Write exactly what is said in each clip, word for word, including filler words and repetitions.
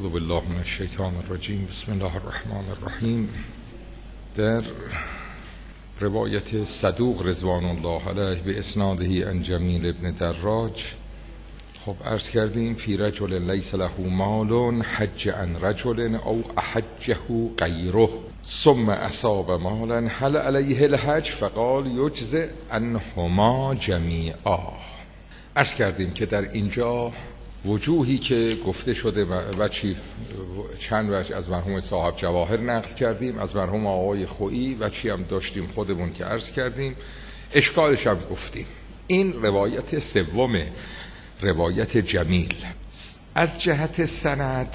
اعوذ بالله من الشیطان الرجیم. بسم الله الرحمن الرحیم. در روایت صدوق رضوان الله علیه به اسناده عن جمیل ابن دراج، خب عرض کردیم فی رجل لیس له مال حج عن رجل او احجه غیره ثم اصاب مالا هل علیه الحج فقال یجزئ عنهما جمیعا. عرض کردیم که در اینجا وجوهی که گفته شده و چی چند وجه از مرحوم صاحب جواهر نقل کردیم، از مرحوم آقای خویی و چی هم داشتیم خودمون که عرض کردیم، اشکالش هم گفتیم. این روایت سوم، روایت جمیل. از جهت سند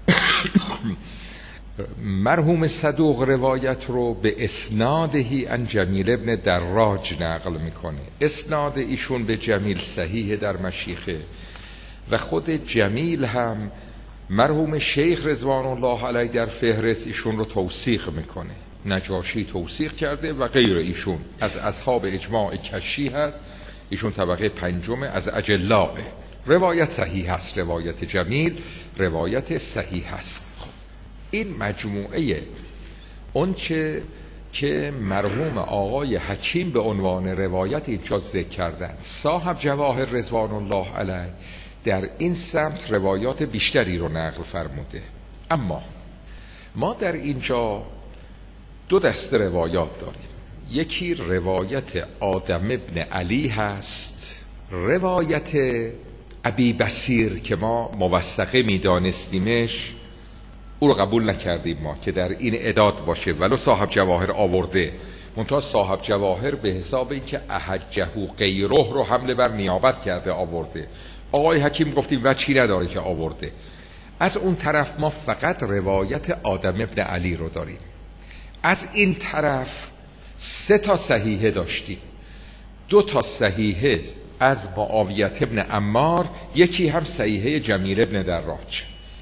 مرحوم صدوق روایت رو به اسنادهی عن جمیل ابن دراج نقل میکنه. اسناد ایشون به جمیل صحیح در مشیخه و خود جمیل هم مرحوم شیخ رضوان الله علیه در فهرست ایشون رو توثیق میکنه. نجاشی توثیق کرده و غیر ایشون از اصحاب اجماع کشی هست، ایشون طبقه پنجم از اجلاء. روایت صحیح هست، روایت جمیل روایت صحیح هست. خب این مجموعه اون چه که مرحوم آقای حکیم به عنوان روایت اینجا ذکر کردن، صاحب جواهر رضوان الله علیه در این سمت روایات بیشتری رو نقل فرموده. اما ما در اینجا دو دسته روایات داریم. یکی روایت آدم ابن علی هست، روایت ابی بصیر که ما موثقه میدانستیمش، او رو قبول نکردیم ما که در این اعداد باشه، ولو صاحب جواهر آورده، منتها صاحب جواهر به حساب این که احجه غیره رو حمله بر نیابت کرده آورده. آقای حکیم گفتیم و چی نداره که آورده. از اون طرف ما فقط روایت آدم ابن علی رو داریم. از این طرف سه تا صحیحه داشتیم، دو تا صحیحه از معاویت ابن عمار، یکی هم صحیحه جمیل ابن دراج.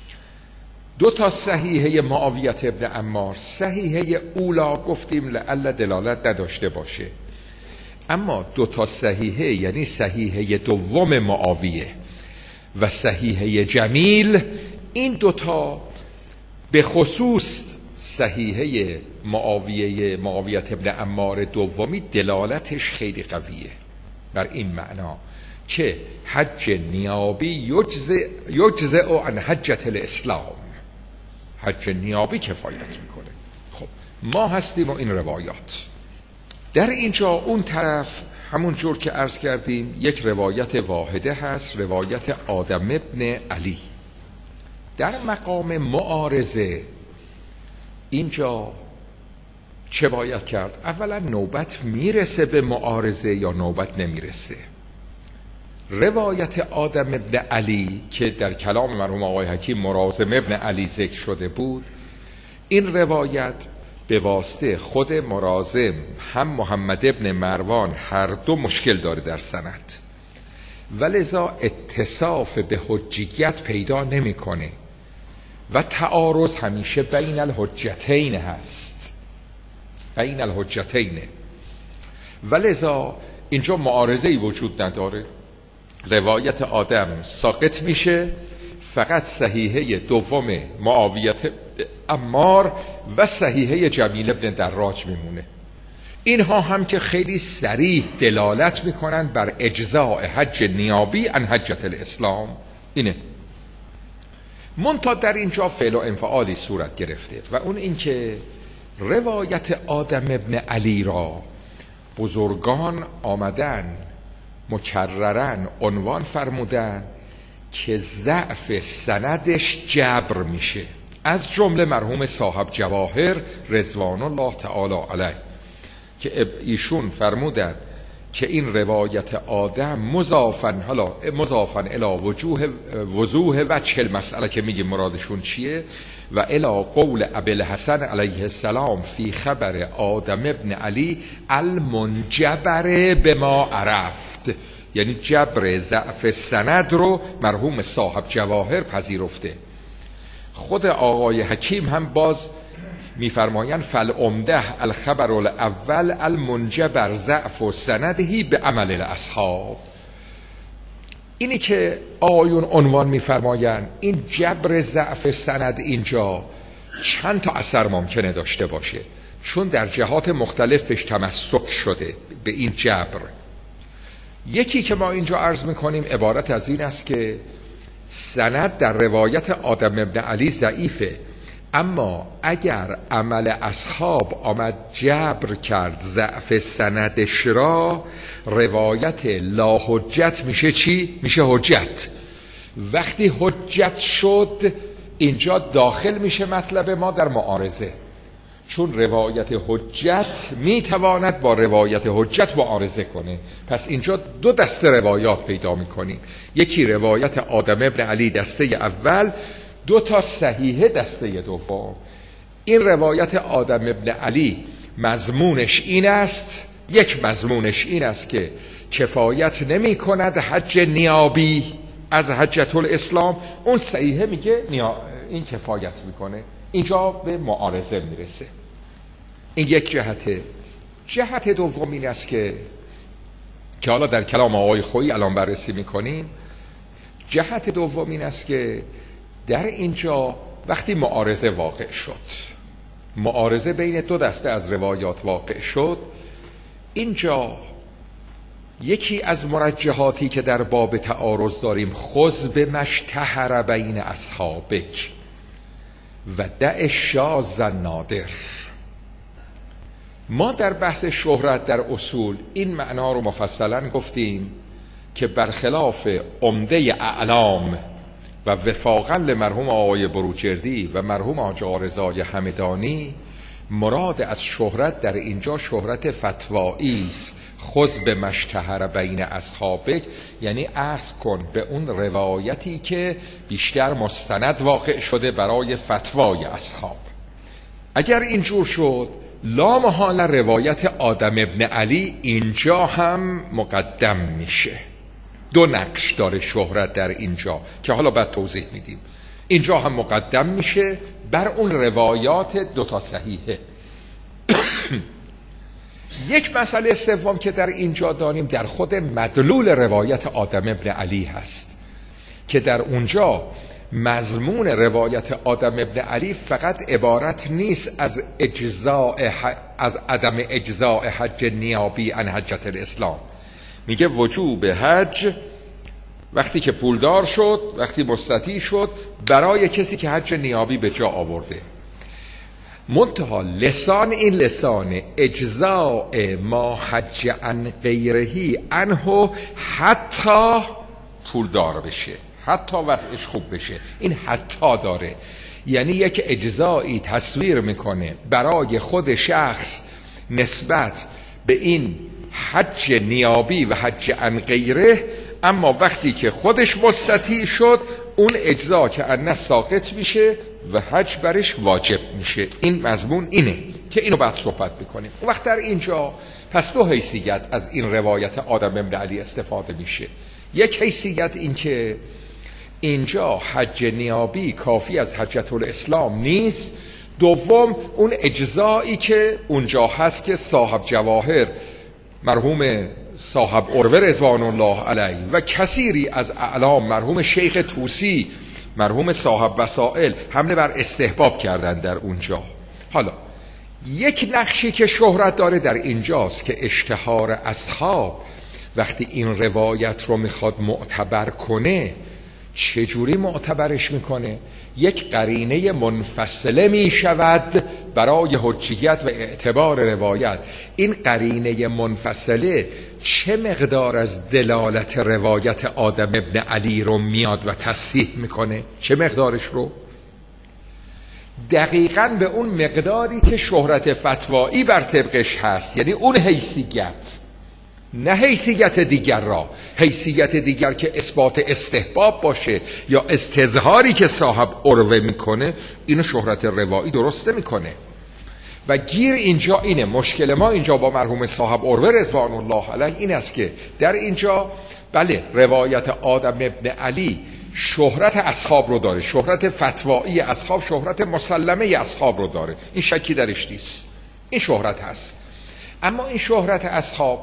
دو تا صحیحه معاویت ابن عمار، صحیحه اولا گفتیم لعل دلالت نداشته باشه، اما دو تا صحیحه یعنی صحیحه دوم معاویه و صحیحه جمیل، این دو تا به خصوص صحیحه معاویه معاویت ابن عمار دومی دلالتش خیلی قویه بر این معنا که حج نیابی یجزئ یجزئ عن حجة الاسلام، حج نیابی کفایت میکنه. خب ما هستیم و این روایات در اینجا. اون طرف همون جور که عرض کردیم یک روایت واحده هست، روایت آدم ابن علی. در مقام معارضه اینجا چه باید کرد؟ اولا نوبت میرسه به معارضه یا نوبت نمیرسه؟ روایت آدم ابن علی که در کلام مرحوم آقای حکیم مرازم ابن علی ذکر شده بود، این روایت به واسطه خود مرازم هم محمد ابن مروان هر دو مشکل داره در سند، ولذا اتصاف به حجیت پیدا نمیکنه و تعارض همیشه بین الحجتین هست، بین الحجتین، ولذا اینجا معارضه‌ای وجود نداره. روایت آدم ساقط میشه، فقط صحیحه دوم معاویت عمار و صحیحه جمیل ابن دراج میمونه. اینها هم که خیلی صریح دلالت میکنند بر اجزاء حج نیابی عن حجة الاسلام. اینه منتها در اینجا فعل و انفعالی صورت گرفته و اون این که روایت آدم ابن علی را بزرگان آمدن مکررن عنوان فرمودن که ضعف سندش جبر میشه، از جمله مرحوم صاحب جواهر رضوان الله تعالی علیه که ایشون فرمودن که این روایت آدم مضافن حالا مضافن الی وجوه وضوح وجه المسئله که میگه مرادشون چیه، و الی قول ابی الحسن علیه السلام فی خبر آدم ابن علی المنجبر بما عرفت، یعنی جبر ضعف سند رو مرحوم صاحب جواهر پذیرفته. خود آقای حکیم هم باز میفرمایند فالعمده الخبر الاول المنجبر ضعف و سندهی به عمل الاصحاب. اینی که آقایون عنوان می‌فرمایند این جبر ضعف سند اینجا چند تا اثر ممکنه داشته باشه، چون در جهات مختلفش تمسک شده به این جبر. یکی که ما اینجا عرض میکنیم عبارت از این است که سند در روایت آدم ابن علی ضعیفه، اما اگر عمل اصحاب آمد جبر کرد ضعف سندش را، روایت لا حجت میشه چی؟ میشه حجت. وقتی حجت شد اینجا داخل میشه مطلب ما در معارضه، چون روایت حجت میتواند با روایت حجت معارضه کنه. پس اینجا دو دسته روایات پیدا میکنیم، یکی روایت آدم ابن علی دسته اول، دو تا صحیحه دسته دوم. این روایت آدم ابن علی مضمونش این است، یک مضمونش این است که کفایت نمی کند حج نیابی از حجت الاسلام، اون صحیحه میگه این کفایت میکنه. اینجا به معارضه میرسه. این یک جهته. جهت دوم این است که که حالا در کلام آقای خویی الان بررسی میکنیم. جهت دوم این است که در اینجا وقتی معارضه واقع شد، معارضه بین دو دسته از روایات واقع شد، اینجا یکی از مرجحاتی که در باب تعارض داریم، خذ بمشتهر بین اصحابک و دع شاذ نادر. ما در بحث شهرت در اصول این معنا رو مفصلا گفتیم که برخلاف عمده اعلام و وفاقا لمرحوم آقای بروجردی و مرحوم آقا رضای همدانی، مراد از شهرت در اینجا شهرت فتوایی است. خذ بمشتهر بین اصحابک یعنی عرض کن به اون روایتی که بیشتر مستند واقع شده برای فتوای اصحاب. اگر اینجور شد لا محال روایت آدم ابن علی اینجا هم مقدم میشه. دو نقش داره شهرت در اینجا که حالا بعد توضیح میدیم. اینجا هم مقدم میشه بر اون روایات دوتا صحیحه. یک مسئله سوم که در اینجا داریم در خود مدلول روایت آدم ابن علی هست که در اونجا مضمون روایت آدم ابن علی فقط عبارت نیست از اجزاء از عدم اجزاء حج نیابی عن حجت الاسلام. میگه وجوب حج وقتی که پولدار شد، وقتی مستطیع شد، برای کسی که حج نیابی به جا آورده. منتها لسان این لسان اجزاء ما حج عن غیرهی عنه حتی پولدار بشه، حتی وضعش خوب بشه. این حتی داره، یعنی یک اجزایی تصویر میکنه برای خود شخص نسبت به این حج نیابی و حج عن غیره، اما وقتی که خودش مستطیع شد اون اجزا که انه ساقط میشه و حج برش واجب میشه. این مضمون اینه که اینو بعد صحبت بکنیم. اون وقت در اینجا پس دو حیثیت از این روایت آدم ابن علی استفاده میشه. یک حیثیت این که اینجا حج نیابی کافی از حجت الاسلام نیست. دوم اون اجزایی که اونجا هست که صاحب جواهر مرحوم صاحب عروه رضوان الله علیه و کثیری از اعلام مرحوم شیخ طوسی مرحوم صاحب وسائل حمله بر استحباب کردن در اونجا. حالا یک نقشی که شهرت داره در اینجاست که اشتهار اصحاب وقتی این روایت رو میخواد معتبر کنه چجوری معتبرش میکنه؟ یک قرینه منفصله میشود برای حجیت و اعتبار روایت. این قرینه منفصله چه مقدار از دلالت روایت آدم ابن علی رو میاد و تصحیح میکنه؟ چه مقدارش رو؟ دقیقاً به اون مقداری که شهرت فتوایی بر طبقش هست، یعنی اون حیثیت، نه حیثیت دیگر را. حیثیت دیگر که اثبات استحباب باشه یا استظهاری که صاحب عروه میکنه، اینو شهرت روایی درست میکنه. و گیر اینجا اینه، مشکل ما اینجا با مرحوم صاحب عروه رضوان الله علیه این است که در اینجا بله روایت آدم ابن علی شهرت اصحاب رو داره، شهرت فتوایی اصحاب، شهرت مسلمه اصحاب رو داره، این شکی درش نیست، این شهرت هست. اما این شهرت اصحاب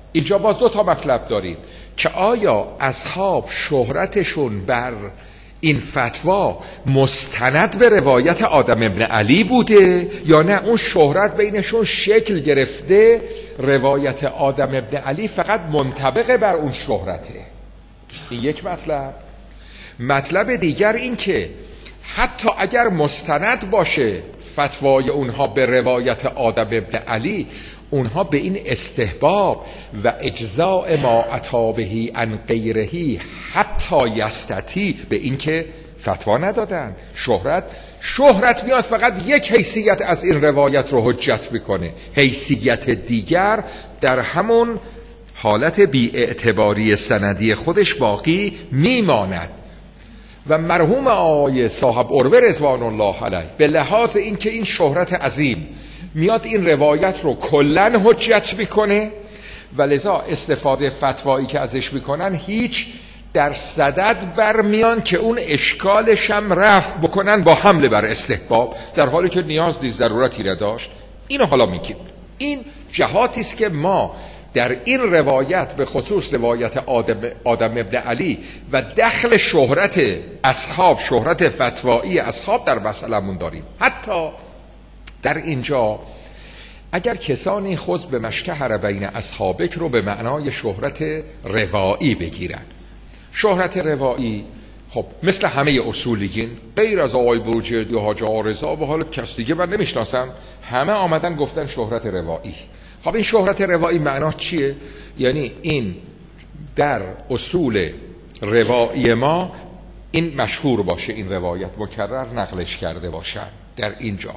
اینجا باز دو تا مطلب داریم که آیا اصحاب شهرتشون بر این فتوا مستند به روایت آدم ابن علی بوده یا نه اون شهرت بینشون شکل گرفته، روایت آدم ابن علی فقط منطبق بر اون شهرته. این یک مطلب. مطلب دیگر این که حتی اگر مستند باشه فتوای اونها به روایت آدم ابن علی، اونها به این استحباب و اجزاء ما اتی بهی عن غیرهی حتی یستطیع به این که فتوا ندادن. شهرت شهرت میاد فقط یک حیثیت از این روایت رو حجت میکنه، حیثیت دیگر در همون حالت بی اعتباری سندی خودش باقی میماند. و مرحوم آقای صاحب عروه رضوان الله علیه به لحاظ اینکه این شهرت عظیم میاد این روایت رو کلن حجت میکنه و لذا استفاده فتوایی که ازش میکنن هیچ در صدد برمیان که اون اشکالش هم رفع بکنن با حمله بر استحباب، در حالی که نیاز نیست ضرورتی نداشت. اینو حالا میگیم. این جهاتی است که ما در این روایت به خصوص روایت آدم, آدم ابن علی و دخل شهرت اصحاب، شهرت فتوایی اصحاب در مسئله‌مون داریم. حتی در اینجا اگر کسانی خود به مشتهر بین اصحابک رو به معنای شهرت روایی بگیرن، شهرت روایی خب مثل همه اصولیین غیر از آقای بروجردی و حاج آقا رضا و حالا کس دیگه من نمیشناسم، همه آمدن گفتن شهرت روایی. خب این شهرت روایی معنا چیه؟ یعنی این در اصول روایی ما این مشهور باشه، این روایت مکرر نقلش کرده باشن. در اینجا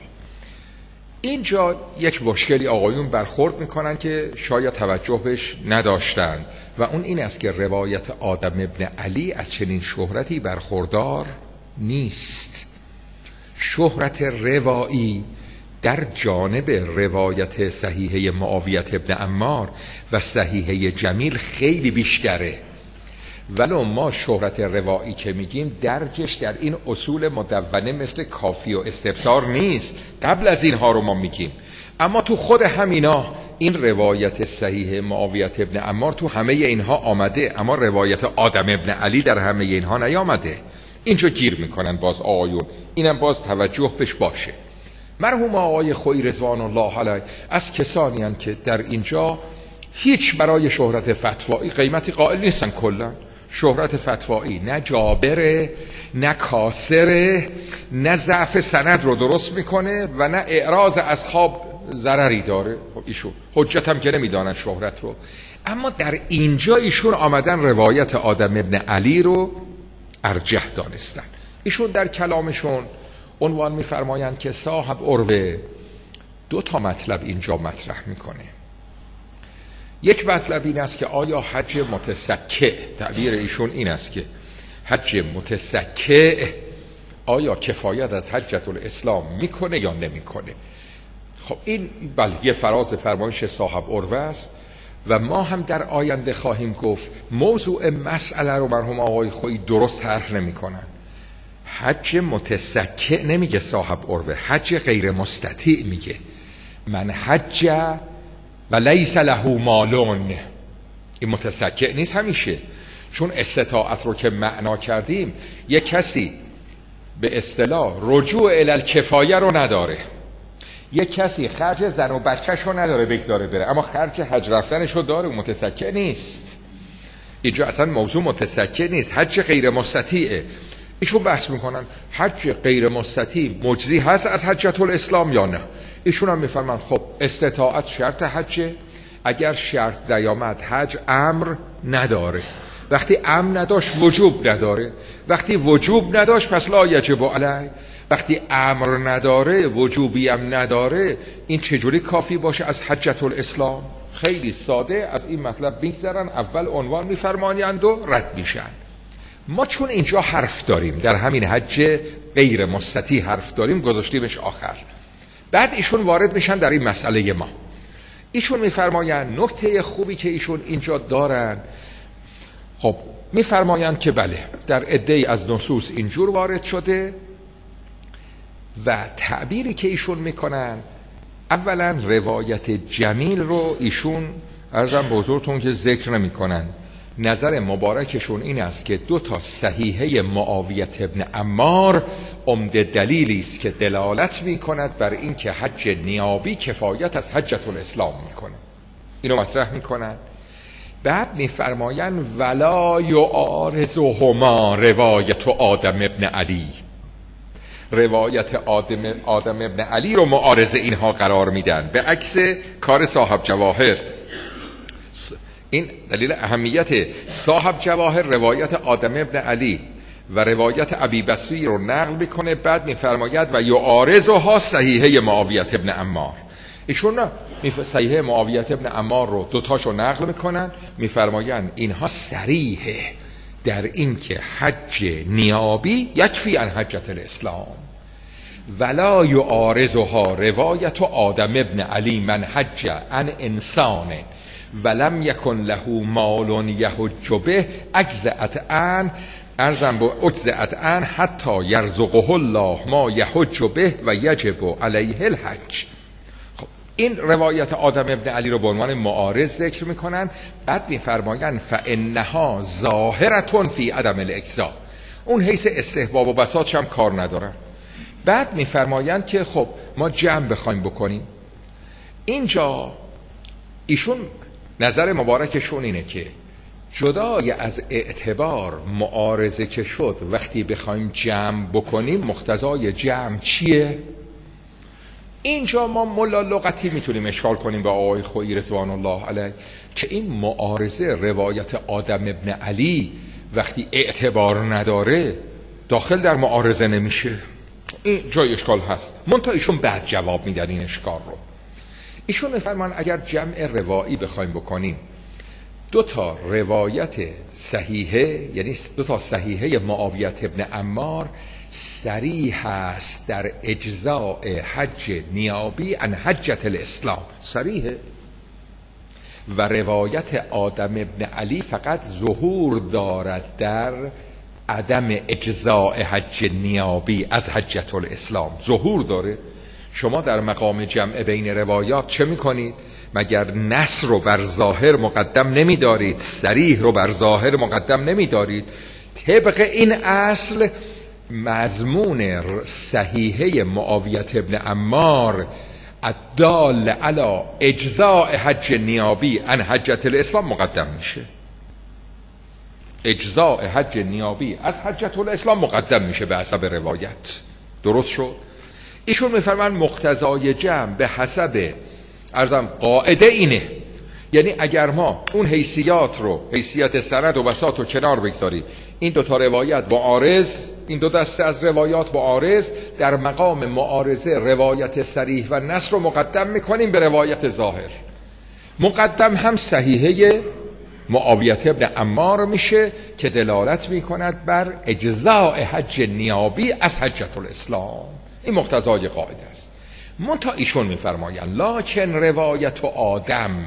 اینجا یک مشکلی آقایون برخورد میکنن که شاید توجه بهش نداشتن و اون این است که روایت آدم ابن علی از چنین شهرتی برخوردار نیست. شهرت روایی در جانب روایت صحیحه معاویت ابن عمار و صحیحه جمیل خیلی بیشتره، ولو ما شهرت روایی که میگیم درجش در این اصول مدونه مثل کافی و استفسار نیست، قبل از اینها رو ما میگیم. اما تو خود همینا این روایت صحیح معاویت ابن عمار تو همه اینها آمده، اما روایت آدم ابن علی در همه اینها نیامده. اینجا گیر میکنن باز آقایون، اینم باز توجه بهش باشه. مرحوم آقای خویی رضوان الله علیه از کسانی هستند که در اینجا هیچ برای شهرت فتوایی قیمتی قائل نیستن. کلا شهرت فتوایی نه جابره، نه کاسره، نه ضعف سند رو درست میکنه و نه اعراض اصحاب ضرری داره. خب ایشون حجت هم که نمیدانن شهرت رو. اما در اینجا ایشون آمدن روایت آدم ابن علی رو ارجح دانستن. ایشون در کلامشون عنوان میفرمایند که صاحب عروه دو تا مطلب اینجا مطرح میکنه. یک مطلب این است که آیا حج متسکع، تعبیر ایشون این است که حج متسکع آیا کفایت از حجت الاسلام میکنه یا نمیکنه. خب این بله یه فراز فرمایش صاحب عروه است و ما هم در آینده خواهیم گفت موضوع مسئله رو مرحوم آقای خویی درست طرح نمیکنن. حج متسکع نمیگه صاحب عروه، حج غیر مستطیع میگه. من حج و لیس له مالون، این متسکع نیست همیشه، چون استطاعت رو که معنا کردیم یک کسی به اصطلاح رجوع الی الکفایه رو نداره، یک کسی خرج زن و بچهش رو نداره بگذاره بره، اما خرج حج رفتنش رو داره، متسکع نیست. اینجا اصلا موضوع متسکع نیست، حج غیر مستطیعه. ایشون بحث میکنن حج غیر مستطیع مجزی هست از حجت الاسلام یا نه. ایشون هم میفرمان خب استطاعت شرط حجه، اگر شرط نیامد حج امر نداره، وقتی امر نداشت وجوب نداره، وقتی وجوب نداشت پس لا یجب علیه، وقتی امر نداره وجوبی هم نداره، این چجوری کافی باشه از حجت الاسلام؟ خیلی ساده از این مطلب میگذرن، اول عنوان میفرمایند و رد میشن. ما چون اینجا حرف داریم، در همین حج غیر مستطیع حرف داریم، گذاشتیمش آخر. بعد ایشون وارد میشن در این مسئله ما. ایشون میفرمایند نکته خوبی که ایشون اینجا دارن، خب میفرمایند که بله در عده‌ای از نصوص اینجور وارد شده و تعبیری که ایشون میکنن اولا روایت جمیل رو ایشون عرضم به حضورتون که ذکر نمی کنن. نظر مبارکشون این است که دو تا صحیحه معاویه ابن عمار عمده دلیلی است که دلالت می کند بر این که حج نیابی کفایت از حجة الاسلام می کنه. اینو مطرح می کنن. بعد می فرماین ولا یعارضهما روایت آدم ابن علی، روایت آدم, آدم ابن علی رو معارض اینها قرار میدن، به عکس کار صاحب جواهر. این دلیل اهمیت صاحب جواهر روایت آدم ابن علی و روایت ابی بصری رو نقل میکنه. بعد میفرماید و یعارضها صحیحه معاویه ابن عمار. ایشون نه صحیحه معاویه ابن عمار رو دوتاشو نقل میکنن، میفرمایند اینها صریحه در این که حج نیابی یکفی عن حجة الاسلام. ولا یعارضها روایت آدم ابن علی من حج عن انسان ولم یکن له مال یحج به اجزأت عن ارزم با اجزأت عن حتی یرزقه الله ما یحج به و یجب علیه الحج. خب این روایت آدم ابن علی رو به عنوان معارض ذکر میکنن. بعد میفرمایند فانها ظاهرة فی عدم الاجزاء، اون حیث استحباب و بساطش هم کار ندارن. بعد میفرمایند که خب ما جمع بخوایم بکنیم. اینجا ایشون نظر مبارکشون اینه که جدای از اعتبار معارضه که شد وقتی بخوایم جمع بکنیم مقتضای جمع چیه؟ اینجا ما ملا لغتی میتونیم اشکال کنیم به آقای خویی رضوان الله علیه که این معارضه روایت آدم ابن علی وقتی اعتبار نداره داخل در معارضه نمیشه. این جای اشکال هست، منتها ایشون بعد جواب میدن این اشکال رو. ایشون میفرمان اگر جمع روایی بخوایم بکنیم دو تا روایت صحیحه، یعنی دو تا صحیحه معاویه ابن عمار صریح است در اجزاء حج نیابی عن حجة الاسلام، صریحه. و روایت آدم ابن علی فقط ظهور دارد در عدم اجزاء حج نیابی از حجة الاسلام، ظهور داره. شما در مقام جمع بین روایات چه میکنید؟ مگر نص رو بر ظاهر مقدم نمی دارید، صریح رو بر ظاهر مقدم نمی دارید؟ طبق این اصل مضمون صحیحه معاویه ابن عمار الدال علی اجزاء حج نیابی عن حجة الاسلام مقدم میشه. اجزاء حج نیابی از حجة الاسلام مقدم میشه به حسب روایت. درست شد؟ ایشون میفرمان مقتضای جمع به حسب ارزم قاعده اینه، یعنی اگر ما اون حیثیات رو، حیثیت سند و بساط رو کنار بگذاریم، این دو تا روایت معارض، این دو دسته از روایات معارض، در مقام معارضه روایت صریح و نص رو مقدم میکنیم به روایت ظاهر. مقدم هم صحیحه معاویه ابن عمار میشه که دلالت میکند بر اجزاء حج نیابی از حجة الاسلام. این مقتضای قاعده است. منتها ایشون میفرمایند لکن روایت آدم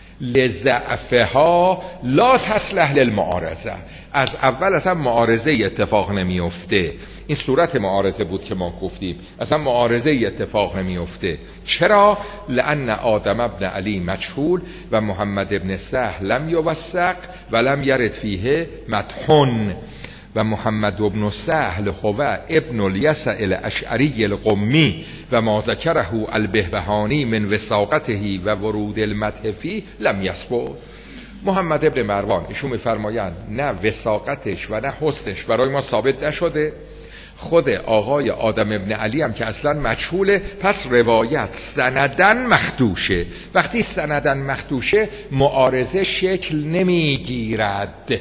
لضعفها لا تصلح للمعارضه. از اول اصلا معارضه اتفاق نمیفته. این صورت معارضه بود که ما گفتیم، اصلا معارضه اتفاق نمیفته. چرا؟ لان آدم ابن علی مجهول و محمد ابن سهل لم یوثق و لم یرد فیه مدحن و محمد ابن سهل هو ابن الیسع الاشعری القمی و ما ذکره البهبهانی من وثاقته و ورود المدح فیه لم یثبت. محمد ابن مروان ایشون میفرمایند نه وثاقتش و نه حسنش برای ما ثابت نشده. خود آقای آدم ابن علی هم که اصلا مجهوله، پس روایت سندن مخدوشه. وقتی سندن مخدوشه معارضه شکل نمیگیرد،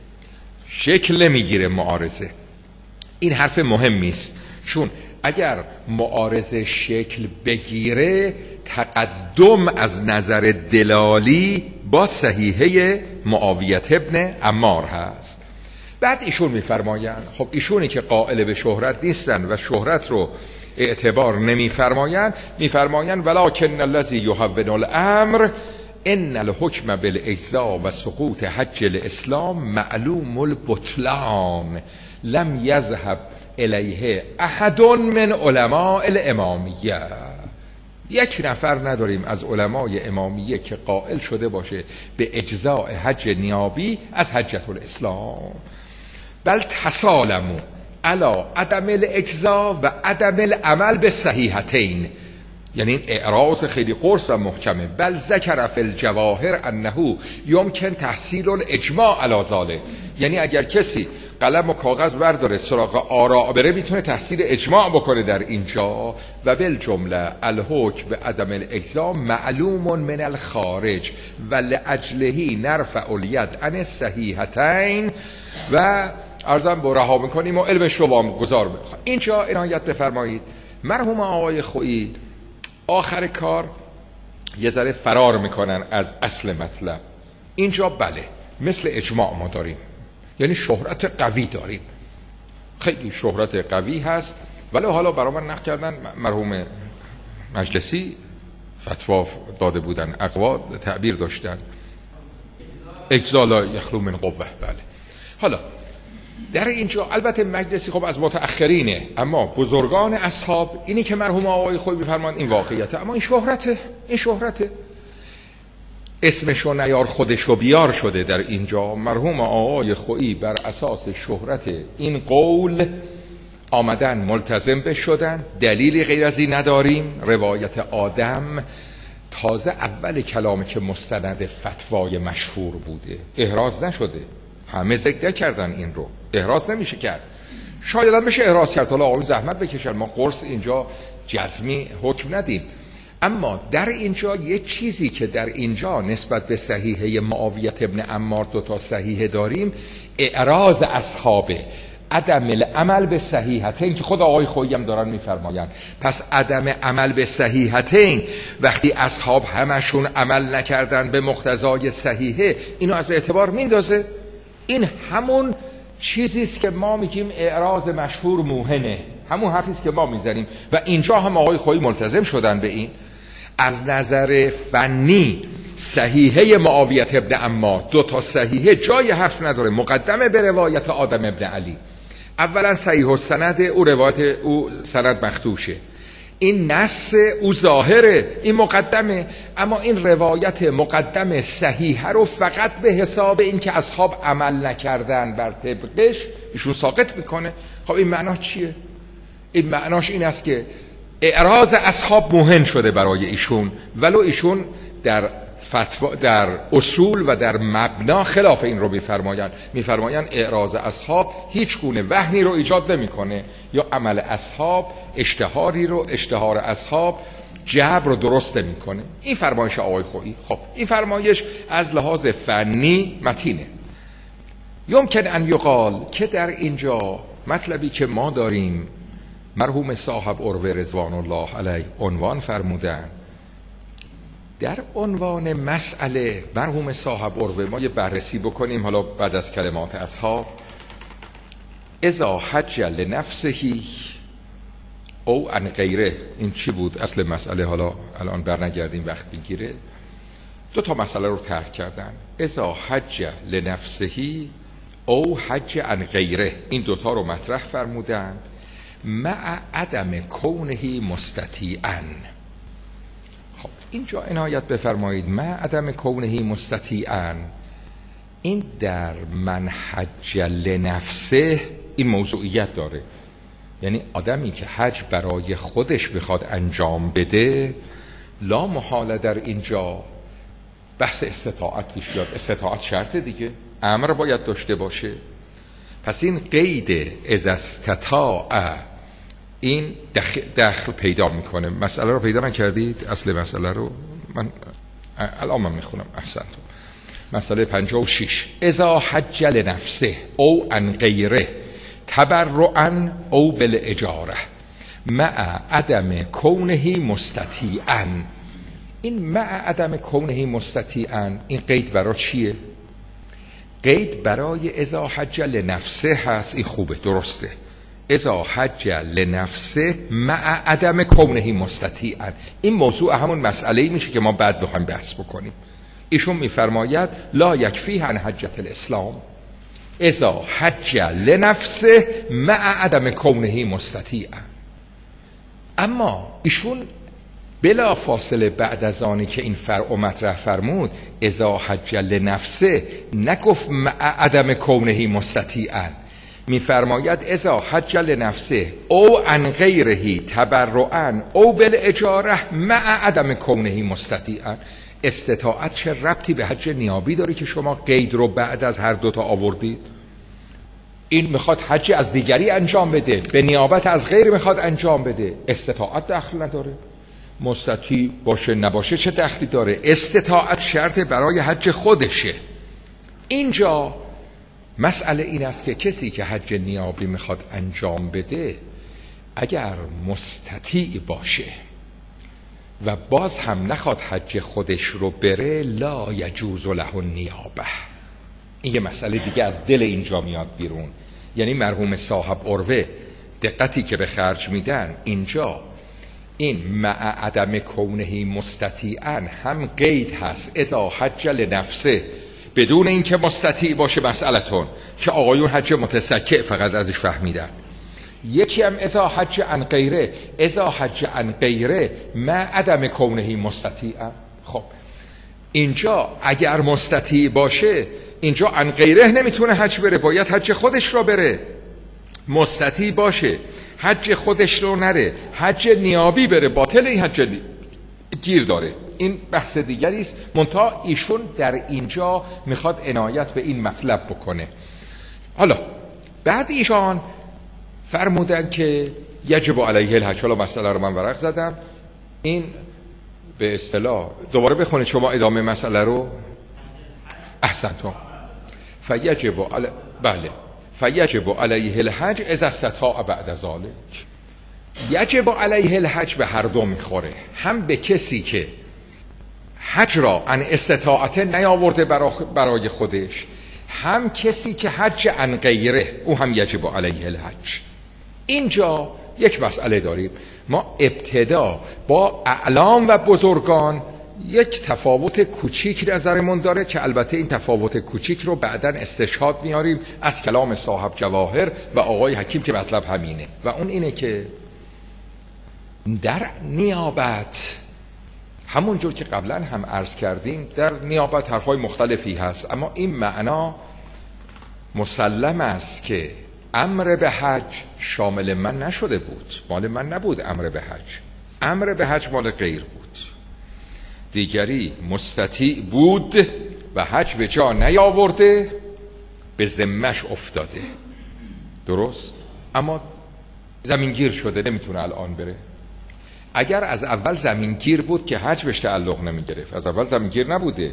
شکل نمیگیره معارضه. این حرف مهمی است، چون اگر معارضه شکل بگیره تقدم از نظر دلالی با صحیحه معاویه ابن عمار هست. بعد ایشون میفرمایند خب ایشونی که قائل به شهرت نیستن و شهرت رو اعتبار نمیفرمایند، میفرمایند ولکن الذی یهون الامر ان الحکم بالاجزاء و سقوط حج الاسلام معلوم البطلان لم یذهب الیه احد من علماء الامامیه. یک نفر نداریم از علمای امامیه که قائل شده باشه به اجزاء حج نیابی از حجة الاسلام. بل تسالموا علی عدم الاجزاء و عدم العمل به صحیحتین، یعنی این اعراض خیلی قرص و محکمه. بل ذکر فی الجواهر انه یمکن تحصیل الاجماع علی ذلک، یعنی اگر کسی قلم و کاغذ برداره سراغ آراء بره میتونه تحصیل اجماع بکنه در اینجا. و بالجمله الحکم به عدم الاجزاء معلوم من الخارج و لاجله نرفع الید عن الصحیحتین و عرضم با رها میکنیم و علمش رو واگذار بخواه. اینجا عنایت بفرمایید مرحوم آقای خویی آخر کار یه ذره فرار میکنن از اصل مطلب. اینجا بله مثل اجماع ما داریم، یعنی شهرت قوی داریم، خیلی شهرت قوی هست. ولی حالا برای من نقل کردن مرحوم مجلسی فتوا داده بودن، اقوال تعبیر داشتن اجزا لا یخلو من قوه. بله حالا در اینجا البته مجلسی خب از متأخرینه، اما بزرگان اصحاب اینی که مرحوم آقای خویی میفرمان این واقعیته، اما این شهرته، این شهرته اسمشو نیار خودشو بیار شده. در اینجا مرحوم آقای خویی بر اساس شهرت این قول آمدن ملتزم بشدن، دلیلی غیر از این نداریم. روایت آدم تازه اول کلامی که مستند فتوای مشهور بوده، احراز نشده، همه ذکر کردن این رو، احراز نمیشه کرد. شاید هم بشه احراز کرد، حالا آقایون زحمت بکشن، ما قرص اینجا جزمی حکم ندیم. اما در اینجا یه چیزی که در اینجا نسبت به صحیحه معاویه ابن عمار دو تا صحیحه داریم، اعراض اصحابه، عدم العمل به صحیحتین که خود آقای خویی هم دارن میفرمایند. پس عدم عمل به صحیحتین وقتی اصحاب همشون عمل نکردن به مقتضای صحیحه، اینو از اعتبار میندازه. این همون چیزیست که ما میگیم اعراض مشهور موهنه، همون حرفیست که ما میزنیم و اینجا هم آقای خویی ملتزم شدن به این. از نظر فنی صحیحه معاویه ابن عمار دو تا صحیحه جای حرف نداره، مقدمه به روایت آدم ابن علی. اولا صحیح السند، او روایت او سند مخدوشه، این نص او ظاهره، این مقدمه. اما این روایت مقدم صحیحه رو فقط به حساب این که اصحاب عمل نکردن بر طبقش ایشون ساقط میکنه. خب این معناش چیه؟ این معناش این است که اعراض اصحاب موهن شده برای ایشون، ولو ایشون در فتوا در اصول و در مبنا خلاف این رو میفرمایند. میفرمایند اعراض اصحاب هیچ گونه وهنی رو ایجاد نمیکنه، یا عمل اصحاب اشتهاری رو اشتهار اصحاب جبر رو درست نمیکنه. این فرمایش آقای خویی. خب این فرمایش از لحاظ فنی متینه. یمکن ان یقال که در اینجا مطلبی که ما داریم مرحوم صاحب عروه رضوان الله علیه عنوان فرمودن، در عنوان مسئله مرحوم صاحب عروه ما یه بررسی بکنیم حالا بعد از کلمات اصحاب. اذا حج لنفسه او عن غیره، این چی بود اصل مسئله؟ حالا الان برنگردیم وقت بگیره. دو تا مسئله رو طرح کردن، اذا حج لنفسه او حج عن غیره، این دوتا رو مطرح فرمودن. مع عدم کونه مستطیعا. خب اینجا عنایت بفرمایید، مع عدم کونه مستطیعا، این در من حج لنفسه این موضوعیت داره، یعنی آدمی که حج برای خودش بخواد انجام بده لا محاله در اینجا بحث استطاعت پیش بیاد. استطاعت شرط دیگه، امر باید داشته باشه. پس این قید از استطاع این دخل, دخل پیدا میکنه. مسئله رو پیدا نکردید؟ اصل مسئله رو من الان من میخونم. احسنتون. مسئله پنجاه و شش، اذا حج لنفسه او عن غیره تبرعا او بالاجاره مع عدم کونه مستطیعا. این مع عدم کونه مستطیعا این قید برای چیه؟ قید برای اذا حج لنفسه هست. این خوبه، درسته. اذا حج لنفسه مع عدم کونه مستطیعا، این موضوع همون مسئله میشه که ما بعد بخوایم بحث بکنیم. ایشون میفرماید لا یکفی عن حجت الاسلام اذا حج لنفسه مع عدم کونه مستطیعا. اما ایشون بلا فاصله بعد از آنی که این فرع مطرح فرمود اذا حج لنفسه نگفت مع عدم کونه مستطیعا، میفرماید اذا حج لنفسه او عن غیره تبرعا او بالاجاره مع عدم کونه مستطیعا. استطاعت چه ربطی به حج نیابی داره که شما قید رو بعد از هر دوتا آوردید؟ این میخواد حج از دیگری انجام بده، به نیابت از غیر میخواد انجام بده، استطاعت دخل نداره. مستطیع باشه نباشه چه دخلی داره؟ استطاعت شرط برای حج خودشه. اینجا مسئله این است که کسی که حج نیابی میخواد انجام بده اگر مستطیع باشه و باز هم نخواد حج خودش رو بره لا یجوز له النیابه. این یه مسئله دیگه از دل اینجا میاد بیرون. یعنی مرحوم صاحب عروه دقتی که به خرج میدن اینجا این مع عدم کونه مستطیعا هم قید هست اذا حج لنفسه بدون اینکه مستطیع باشه مسئلتون که آقایون حج متسکع فقط ازش فهمیدن. یکی هم اذا حج عن غیره اذا حج عن غیره مع عدم کونه مستطیعا. خب اینجا اگر مستطیع باشه اینجا عن غیره نمیتونه حج بره، باید حج خودش رو بره. مستطیع باشه حج خودش رو نره، حج نیابی بره، باطل این حج گیر داره. این بحث دیگری است، منتها ایشون در اینجا میخواد عنایت به این مطلب بکنه. حالا بعد ایشان فرمودن که یجب علیه الحج. حالا مسئله رو من ورق زدم، این به اصطلاح دوباره بخونید شما ادامه مسئله رو. احسنتم. فیجب علی... بله فیجب علیه الحج اذا استطاع بعد ذلک. یجب علیه الحج به هر دو میخوره، هم به کسی که حج را عن استطاعت نیاورده برای خودش، هم کسی که حج عن غیره او هم یجب علیه الحج. اینجا یک مسئله داریم، ما ابتدا با اعلام و بزرگان یک تفاوت کوچیک نظرمون داره که البته این تفاوت کوچیک رو بعداً استشهاد میاریم از کلام صاحب جواهر و آقای حکیم که مطلب همینه و اون اینه که در نیابت همونجور که قبلا هم عرض کردیم در نیابت حرفای مختلفی هست، اما این معنا مسلم است که امر به حج شامل من نشده بود، مال من نبود. امر به حج امر به حج مال غیر بود، دیگری مستطیع بود و حج به جا نیاورده به ذمش افتاده، درست؟ اما زمینگیر شده نمیتونه الان بره. اگر از اول زمینگیر بود که حج بهش تعلق نمیگرفت، از اول زمینگیر نبوده،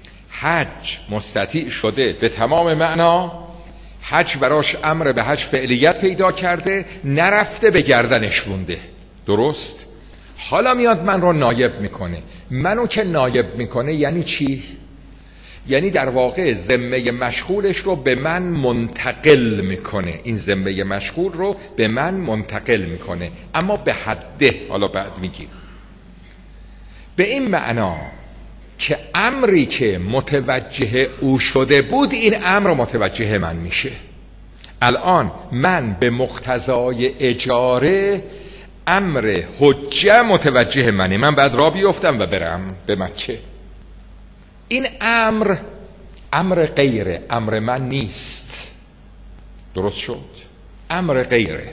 حج مستطیع شده به تمام معنا، حج براش امر به حج فعلیت پیدا کرده، نرفته به گردنش مونده، درست؟ حالا میاد من رو نایب میکنه. منو که نایب میکنه یعنی چی؟ یعنی در واقع ذمه مشغولش رو به من منتقل میکنه، این ذمه مشغول رو به من منتقل میکنه، اما به حده. حالا بعد میگیم به این معنا که امری که متوجه او شده بود این امر متوجه من میشه. الان من به مقتضای اجاره امر حجه متوجه منه، من بعد را بیفتم و برم به مکه. این امر امر غیره، امر من نیست، درست شد؟ امر غیره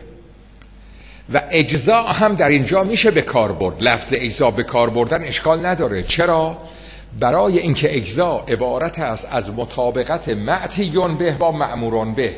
و اجزا هم در اینجا میشه به کار برد. لفظ اجزا به کار بردن اشکال نداره. چرا؟ برای اینکه اجزا عبارت است از مطابقت معتیون به با مأمورون به.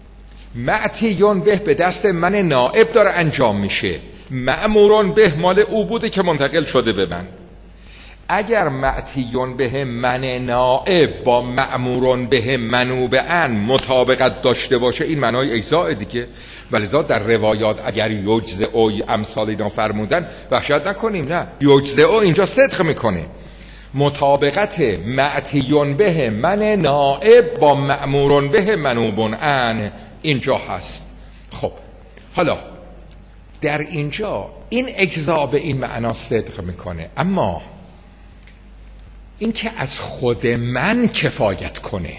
معتیون به به دست من نائب داره انجام میشه، مأمورون به مال او بوده که منتقل شده به من. اگر معتیون به من نائب با مأمورون به منوبعن مطابقت داشته باشه این معنای اجزاء دیگه. ولذا در روایات اگر یجزه اوی امثال اینا فرمودن وحشت نکنیم، نه، یجزه او اینجا صدق میکنه. مطابقت معتیون به من نائب با مأمورون به منوبون ان اینجا هست. خب حالا در اینجا این اجزا به این معنا صدق میکنه، اما این که از خود من کفایت کنه،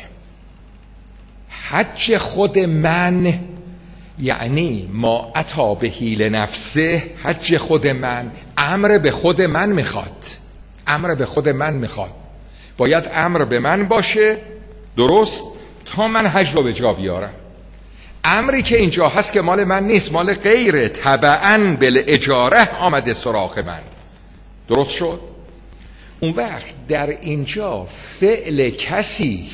حج خود من یعنی ما عطا به حیل نفسه، حج خود من امر به خود من میخواد، امر به خود من میخواد، باید امر به من باشه، درست، تا من حج رو به جا بیارم. امری که اینجا هست که مال من نیست، مال غیره، تبعاً بالاجاره آمده سراغ من، درست شد؟ اون وقت در اینجا فعل کسی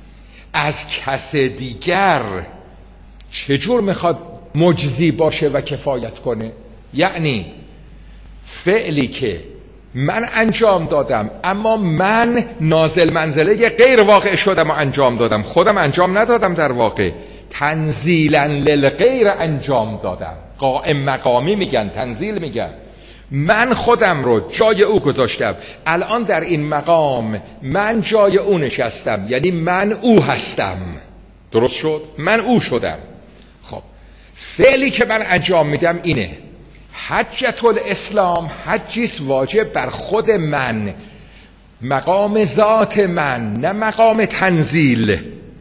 از کس دیگر چجور میخواد مجزی باشه و کفایت کنه؟ یعنی فعلی که من انجام دادم اما من نازل منزله غیر واقع شدم و انجام دادم، خودم انجام ندادم، در واقع تنزیلا للغیر انجام دادم. قائم مقامی میگن، تنزیل میگن. من خودم رو جای او گذاشتم، الان در این مقام من جای او نشستم، یعنی من او هستم، درست شد؟ من او شدم. خب فعلی که من انجام میدم اینه، حجت الاسلام حجیست واجب بر خود من، مقام ذات من، نه مقام تنزیل،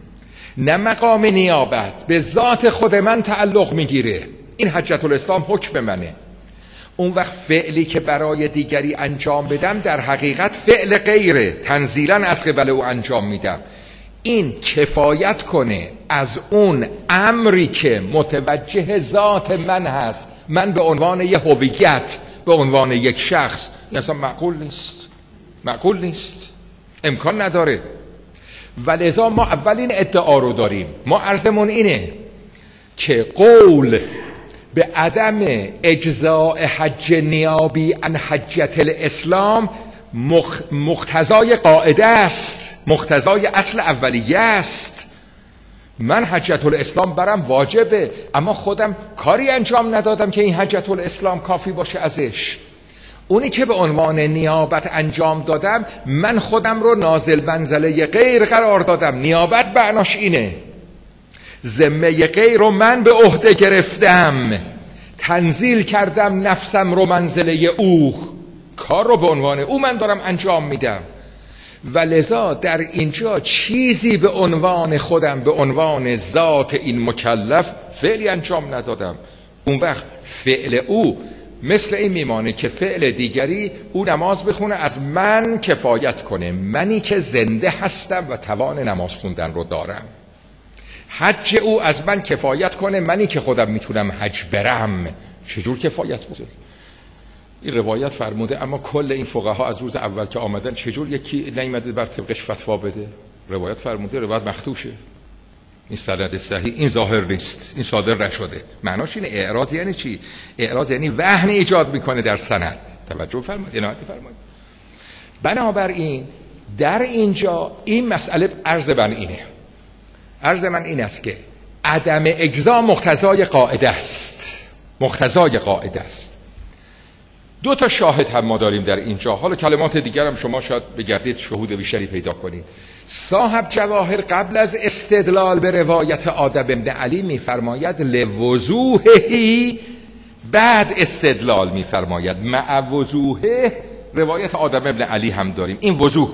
نه مقام نیابت، به ذات خود من تعلق میگیره. این حجت الاسلام حکم منه. اون وقت فعلی که برای دیگری انجام بدم در حقیقت فعل غیره، تنزیلا از قبل او انجام میدم. این کفایت کنه از اون امری که متوجه ذات من هست، من به عنوان یک هویت، به عنوان یک شخص. این اصلا معقول نیست، معقول نیست، امکان نداره. ولذا ما اولین ادعا رو داریم، ما عرضمون اینه که قول به عدم اجزاء حج نیابی عن حجت الاسلام مخ... مقتضای قاعده است، مقتضای اصل اولیه است. من حجت الاسلام برم واجبه، اما خودم کاری انجام ندادم که این حجت الاسلام کافی باشه ازش. اونی که به عنوان نیابت انجام دادم، من خودم رو نازل منزله غیر قرار دادم. نیابت معناش اینه، ذمه غیر رو من به عهده گرفتم، تنزیل کردم نفسم رو منزله او، کار رو به عنوان او من دارم انجام میدم. و لذا در اینجا چیزی به عنوان خودم، به عنوان ذات این مکلف فعلی انجام ندادم. اون وقت فعل او مثل این میمانه که فعل دیگری او نماز بخونه از من کفایت کنه، منی که زنده هستم و توان نماز خوندن رو دارم. حج او از من کفایت کنه، منی که خودم میتونم حج برم. چجور کفایت بوده؟ این روایت فرموده، اما کل این فقها از روز اول که آمدن چجور یکی نیامده بر طبقش فتوا بده؟ روایت فرموده، روایت مخدوشه، این سند صحیح، این ظاهر نیست، این صادر نشده. معناش اینه. اعراض یعنی چی؟ اعراض یعنی وهن ایجاد میکنه در سند. توجه فرمایید، عنایت فرمایید. بنابراین در اینجا این مسئله عرض من اینه، عرض من این است که عدم اجزا مقتضای قاعده است، مقتضای قاعده است. دو تا شاهد هم ما داریم در اینجا، حالا کلمات دیگر هم شما شاید بگردید شهود بیشتری پیدا کنید. صاحب جواهر قبل از استدلال به روایت آدم ابن علی میفرماید لوضوحهی، بعد استدلال میفرماید مع وضوحه. روایت آدم ابن علی هم داریم، این وضوح.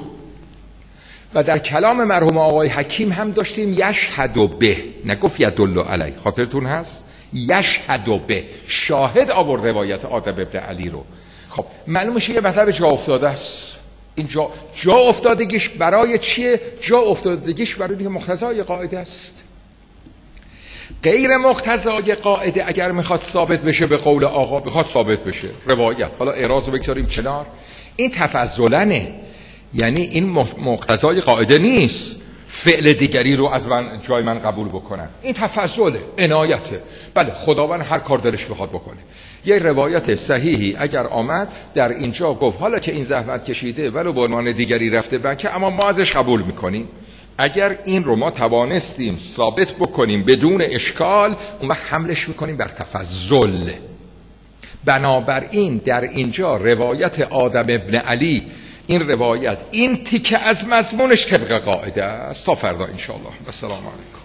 و در کلام مرحوم آقای حکیم هم داشتیم یشهد به، نگفت یدل علی، خاطرتون هست؟ یشهد به، شاهد آورد روایت آدم ابن علی رو. خب معلوم میشه یه مطلب جا افتاده است. این جا, جا افتادگیش برای چیه؟ جا افتادگیش برای اینکه مقتضای قاعده است. غیر مقتضای قاعده اگر میخواد ثابت بشه به قول آقا، بخواد ثابت بشه روایت، حالا اعراض رو بگذاریم کنار، این تفضلنه، یعنی این مقتضای قاعده نیست فعل دیگری رو از من جای من قبول بکنن. این تفضله، عنایته. بله خداوند هر کار دلش بخواد بکنه. یه روایت صحیحی اگر آمد در اینجا گفت حالا که این زحمت کشیده ولو به عنوان دیگری رفته بنکه، اما ما ازش قبول میکنیم. اگر این رو ما توانستیم ثابت بکنیم بدون اشکال، اون وقت حملش میکنیم بر تفضل. بنابراین در اینجا روایت آدم ابن علی، این روایت این تیکه از مضمونش طبق قاعده است. تا فردا انشاءالله. السلام علیکم.